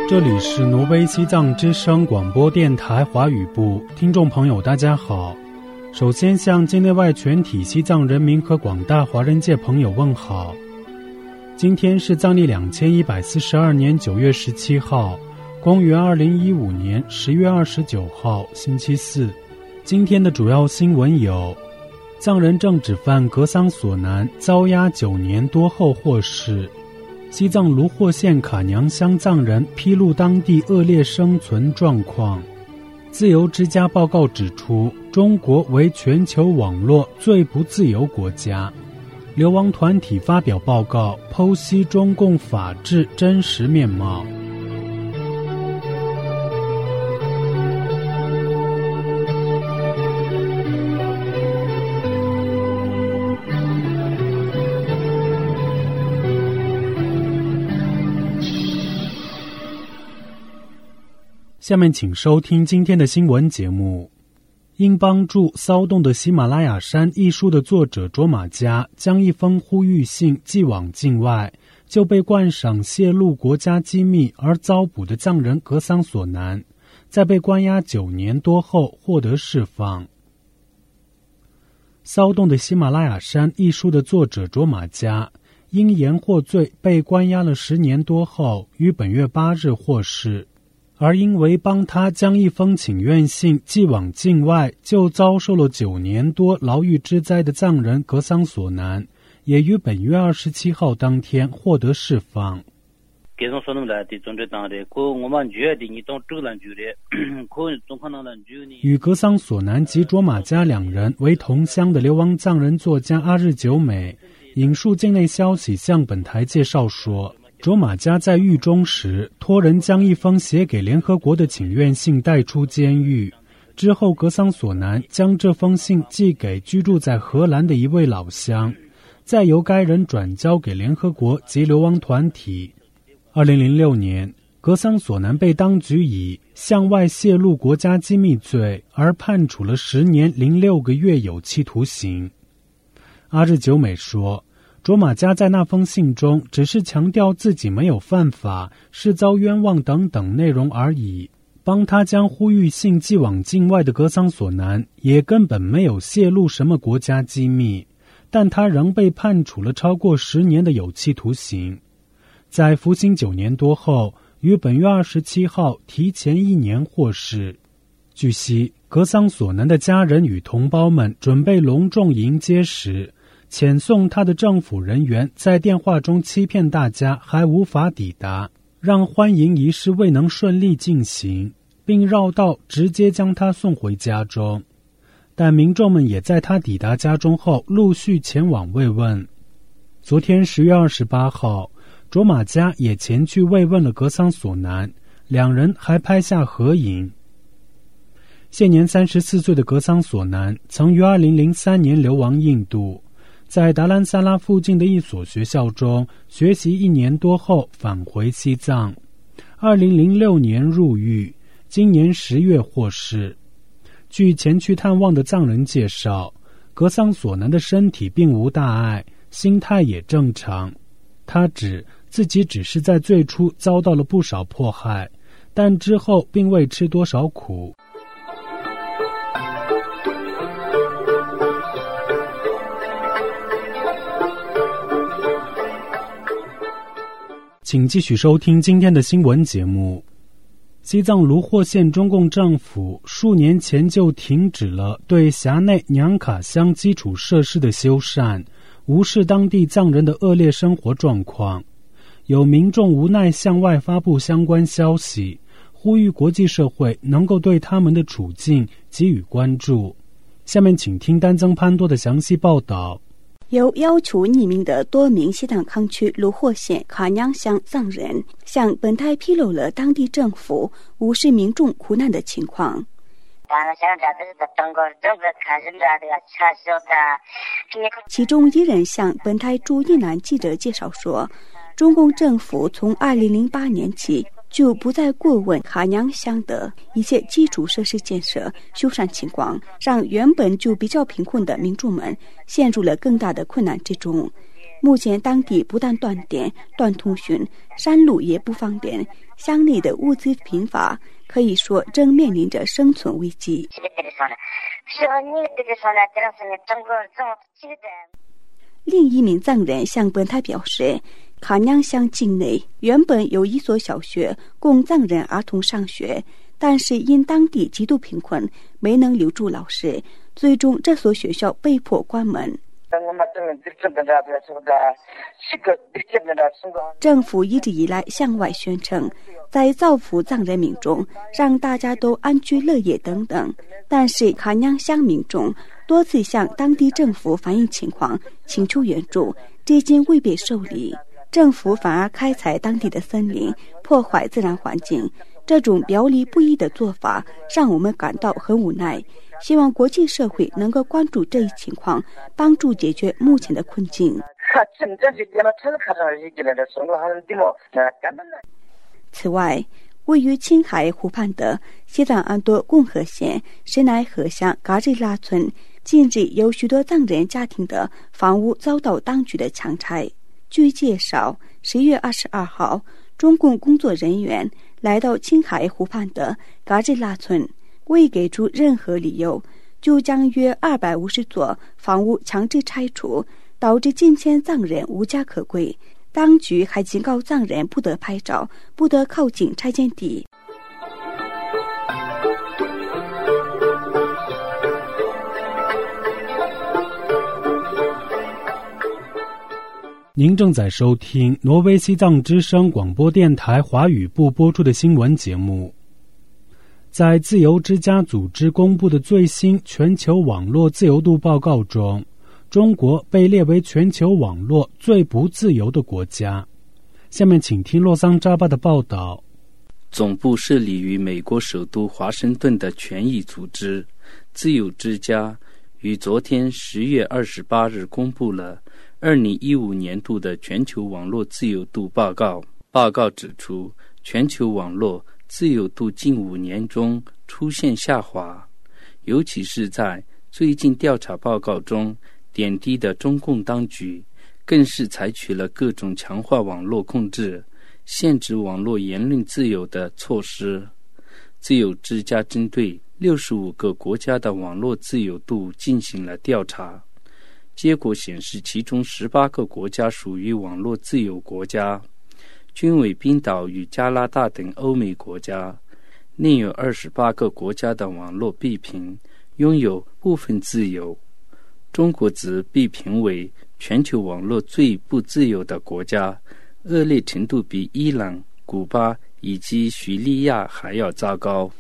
这里是挪威西藏之声广播电台华语部，听众朋友大家好。首先向境内外全体西藏人民和广大华人界朋友问好。今天是藏历2142年9月17号，公元2015年10月29号，星期四。今天的主要新闻有：藏人政治犯格桑索南遭押9年多后获释；西藏卢霍县卡娘乡藏人披露当地恶劣生存状况；自由之家报告指出，中国为全球网络最不自由国家；流亡团体发表报告，剖析中共法治真实面貌。下面请收听今天的新闻节目。因帮助骚动的喜马拉雅山一书的作者卓玛嘉将一封呼吁信寄往境外，就被冠上泄露国家机密而遭捕的藏人格桑索南，在被关押9年多后获得释放。骚动的喜马拉雅山一书的作者卓玛嘉因言获罪被关押了10年多后，于本月8日获释。而因为帮他将一封请愿信寄往境外，就遭受了9年多牢狱之灾的藏人格桑索南，也于本月27号当天获得释放。与格桑索南及卓玛嘉2人为同乡的流亡藏人作家阿日久美引述境内消息向本台介绍说，卓玛嘉在狱中时托人将一封写给联合国的请愿信带出监狱，之后格桑索南将这封信寄给居住在荷兰的一位老乡，再由该人转交给联合国及流亡团体。2006年，格桑索南被当局以向外泄露国家机密罪而判处了10年06个月有期徒刑。阿日久美说，卓玛嘉在那封信中只是强调自己没有犯法，是遭冤枉等等内容而已。帮他将呼吁信寄往境外的格桑索南也根本没有泄露什么国家机密，但他仍被判处了超过10年的有期徒刑。在服刑9年多后，于本月27号提前1年获释。据悉，格桑索南的家人与同胞们准备隆重迎接时，遣送他的政府人员在电话中欺骗大家还无法抵达，让欢迎仪式未能顺利进行，并绕道直接将他送回家中。但民众们也在他抵达家中后陆续前往慰问。昨天10月28号，卓玛嘉也前去慰问了格桑索南，2人还拍下合影。现年34岁的格桑索南曾于2003年流亡印度，在达兰萨拉附近的一所学校中学习1年多后返回西藏，2006年入狱，今年10月获释。据前去探望的藏人介绍，格桑索南的身体并无大碍，心态也正常。他指自己只是在最初遭到了不少迫害，但之后并未吃多少苦。请继续收听今天的新闻节目。西藏卢霍县中共政府数年前就停止了对辖内娘卡乡基础设施的修缮，无视当地藏人的恶劣生活状况。有民众无奈向外发布相关消息，呼吁国际社会能够对他们的处境给予关注。下面请听丹增潘多的详细报道。 有要求匿名的多名西藏康区卢霍县卡娘乡藏人向本台披露了当地政府无视民众苦难的情况。其中一人向本台驻伊南记者介绍说，中共政府从2008年起就不再过问卡娘乡的一切基础设施建设修缮情况，让原本就比较贫困的民众们陷入了更大的困难之中。 目前当地不但断电、断通讯，山路也不方便，乡内的物资贫乏，可以说正面临着生存危机。另一名藏人向本台表示，卡娘乡境内原本有一所小学供藏人儿童上学，但是因当地极度贫困，没能留住老师，最终这所学校被迫关门。政府一直以来向外宣称在造福藏人民众，让大家都安居乐业等等，但是卡娘乡民众多次向当地政府反映情况，请求援助，至今未被受理。政府反而开采当地的森林，破坏自然环境，这种表里不一的做法让我们感到很无奈。希望国际社会能够关注这一情况，帮助解决目前的困境。此外，位于青海湖畔的西藏安多共和县石乃河乡嘎日拉村，近日有许多藏人家庭的房屋遭到当局的强拆。据介绍，10月22号，中共工作人员来到青海湖畔的嘎日拉村，未给出任何理由，就将约250座房屋强制拆除，导致近千藏人无家可归。当局还警告藏人不得拍照，不得靠近拆迁地。 您正在收听挪威西藏之声广播电台华语部播出的新闻节目。在自由之家组织公布的最新全球网络自由度报告中，中国被列为全球网络最不自由的国家。下面请听洛桑扎巴的报道。 总部设立于美国首都华盛顿的权益组织自由之家于昨天10月28日公布了2015年度的全球网络自由度报告。报告指出，全球网络自由度近5年中出现下滑，尤其是在最近调查报告中，点滴的中共当局更是采取了各种强化网络控制、限制网络言论自由的措施。自由之家针对65个国家的网络自由度进行了调查，结果显示其中18个国家属于网络自由国家，均为冰岛与加拿大等欧美国家，另有28个国家的网络被评拥有部分自由。中国则被评为全球网络最不自由的国家，恶劣程度比伊朗、古巴以及叙利亚还要糟糕。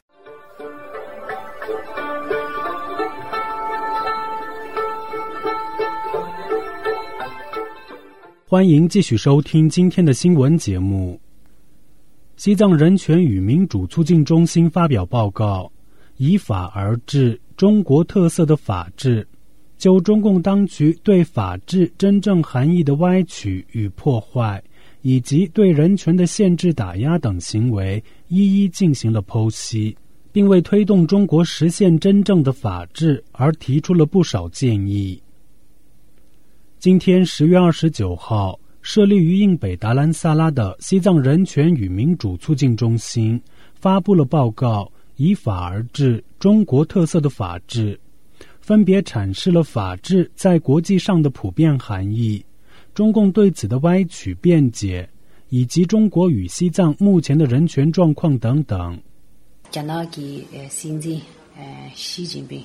欢迎继续收听今天的新闻节目。西藏人权与民主促进中心发表报告，依法而治，中国特色的法治，就中共当局对法治真正含义的歪曲与破坏，以及对人权的限制打压等行为一一进行了剖析，并为推动中国实现真正的法治而提出了不少建议。今天10月29号，设立于印北达兰萨拉的西藏人权与民主促进中心发布了报告，依法而治，中国特色的法治，分别阐释了法治在国际上的普遍含义，中共对此的歪曲辩解，以及中国与西藏目前的人权状况等等。 讲到给现在习近平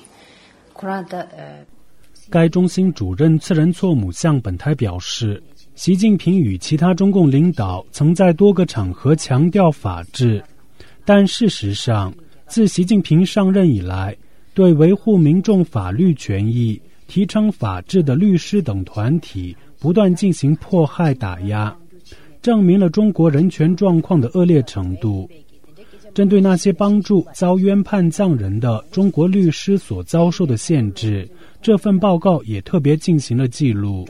该中心主任次仁措姆向本台表示，习近平与其他中共领导曾在多个场合强调法治，但事实上，自习近平上任以来，对维护民众法律权益、提倡法治的律师等团体不断进行迫害打压，证明了中国人权状况的恶劣程度。针对那些帮助遭冤判藏人的中国律师所遭受的限制，这份报告也特别进行了记录。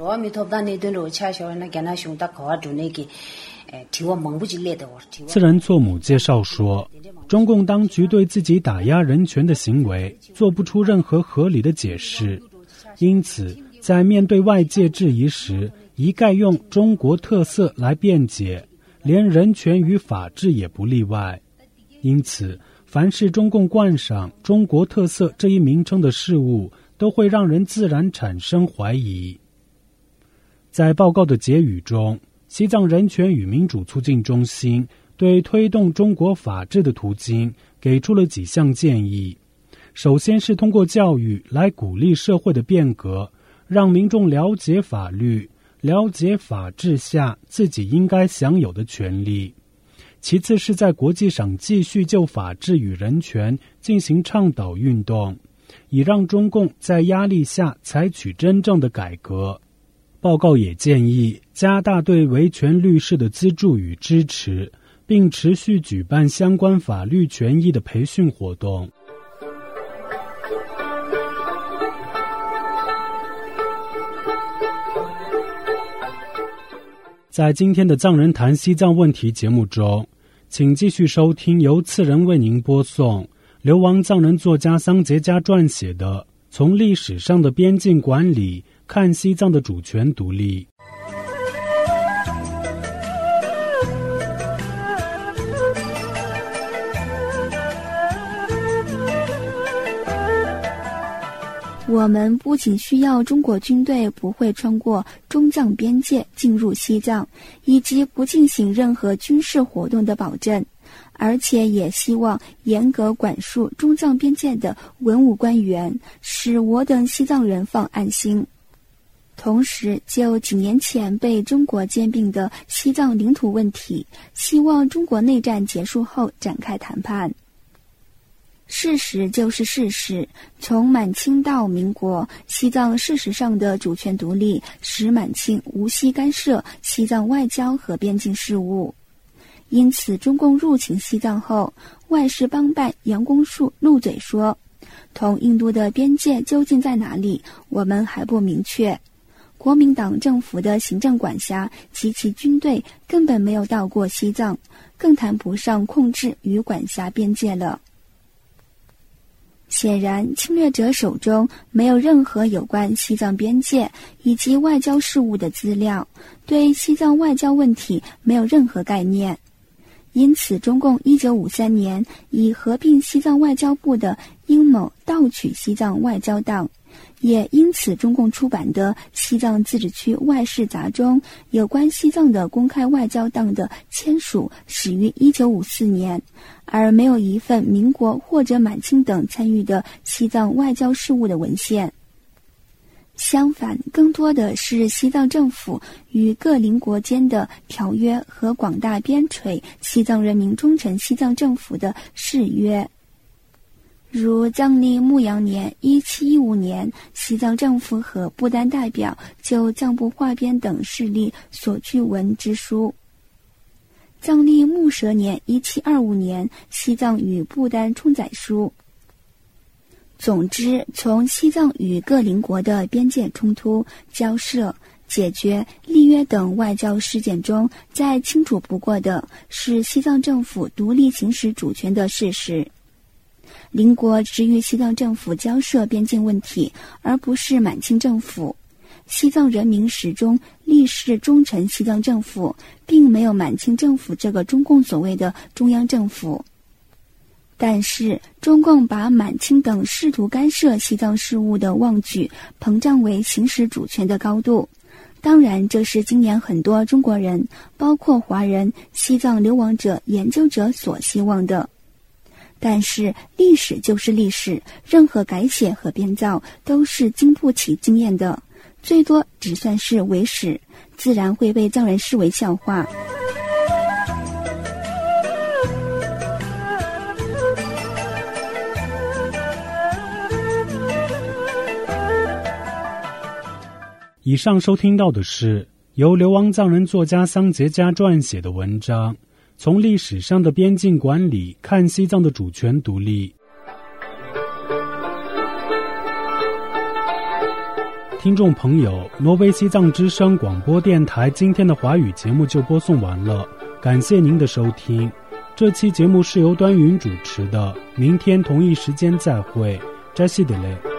次仁措姆介绍说，中共当局对自己打压人权的行为做不出任何合理的解释，因此在面对外界质疑时， 一概用中国特色来辩解，连人权与法治也不例外。因此，凡是中共冠上中国特色这一名称的事物，都会让人自然产生怀疑。在报告的结语中，西藏人权与民主促进中心对推动中国法治的途径给出了几项建议。首先是通过教育来鼓励社会的变革，让民众了解法律，了解法治下自己应该享有的权利。其次是在国际上继续就法治与人权进行倡导运动，以让中共在压力下采取真正的改革。报告也建议加大对维权律师的资助与支持，并持续举办相关法律权益的培训活动。在今天的藏人谈西藏问题节目中，请继续收听由次人为您播送流亡藏人作家桑杰加撰写的《从历史上的边境管理看西藏的主权独立》。 我们不仅需要中国军队不会穿过中藏边界进入西藏，以及不进行任何军事活动的保证，而且也希望严格管束中藏边界的文武官员，使我等西藏人放安心。同时，就几年前被中国兼并的西藏领土问题，希望中国内战结束后展开谈判。事实就是事实，从满清到民国，西藏事实上的主权独立使满清无息干涉西藏外交和边境事务。因此，中共入侵西藏后，外事帮办杨公树怒嘴说，同印度的边界究竟在哪里，我们还不明确。国民党政府的行政管辖及其军队根本没有到过西藏，更谈不上控制与管辖边界了。显然，侵略者手中没有任何有关西藏边界以及外交事务的资料，对西藏外交问题没有任何概念。因此，中共1953年以合并西藏外交部的阴谋盗取西藏外交档，也因此中共出版的《西藏自治区外事杂》中有关西藏的公开外交档的签署始于1954年，而没有一份民国或者满清等参与的西藏外交事务的文献。相反，更多的是西藏政府与各邻国间的条约和广大边陲西藏人民忠诚西藏政府的誓约。如藏历牧羊年1715年，西藏政府和不丹代表就藏部划边等事例所据文之书；藏历木蛇年1725年，西藏与不丹冲载书。总之，从西藏与各邻国的边界冲突、交涉、解决、立约等外交事件中，再清楚不过的是西藏政府独立行使主权的事实。邻国只与西藏政府交涉边境问题，而不是满清政府。西藏人民始终立誓忠诚西藏政府，并没有满清政府这个中共所谓的中央政府。但是，中共把满清等试图干涉西藏事务的妄举膨胀为行使主权的高度。当然，这是今年很多中国人，包括华人、西藏流亡者、研究者所希望的。但是，历史就是历史，任何改写和编造都是经不起经验的，最多只算是伪史，自然会被藏人视为笑话。 以上收听到的是由流亡藏人作家桑杰加撰写的文章《从历史上的边境管理看西藏的主权独立》。听众朋友，挪威西藏之声广播电台今天的华语节目就播送完了，感谢您的收听。这期节目是由端云主持的，明天同一时间再会，扎西德勒。